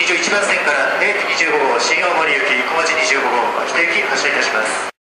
以上1番線から明治25号新大森行き小町25号秋田行き発車いたします。